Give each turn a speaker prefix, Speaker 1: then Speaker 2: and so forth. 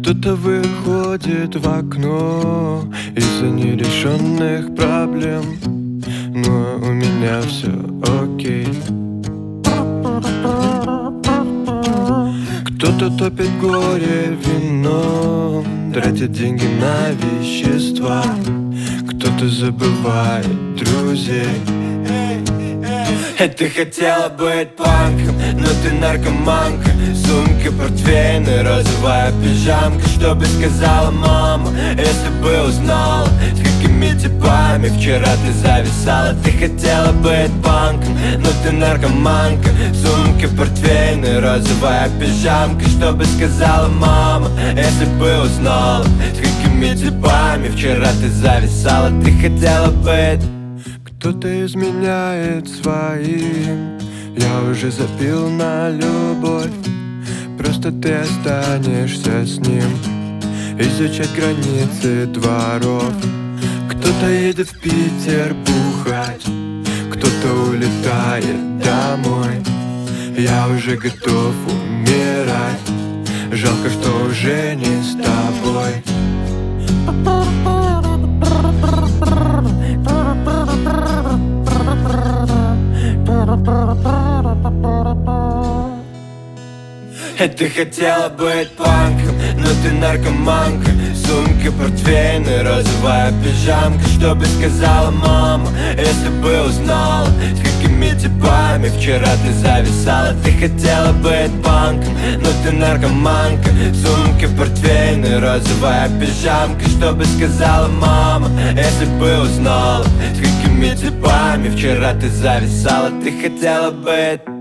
Speaker 1: Кто-то выходит в окно из-за нерешенных проблем, но у меня все окей. Кто-то топит горе вином, тратит деньги на вещества. Кто-то забывает друзей. Ты хотела быть панком, но ты наркоманка. Сумка, портфель и розовая пижамка. Что бы сказала мама, если бы узнала, с какими типами вчера ты зависала? Ты хотела быть панком, но ты наркоманка. Сумка, портфель и розовая пижамка. Что бы сказала мама, если бы узнала, с какими типами вчера ты зависала? Ты хотела быть. Кто-то изменяет своим, я уже забил на любовь. Просто ты останешься с ним, изучать границы дворов. Кто-то едет в Питер бухать, кто-то улетает домой. Я уже готов умирать, жалко, что уже не с тобой. Ты хотела быть панком, но ты наркоманка. Сумка, портфель и розовая пижамка. Что бы сказала мама, если бы узнала, с какими типами вчера ты зависала? Ты хотела быть панком, но ты наркоманка. Сумка, портфель и розовая пижамка. Что бы сказала мама, если бы узнала, с какими типами вчера ты зависала? Ты хотела быть.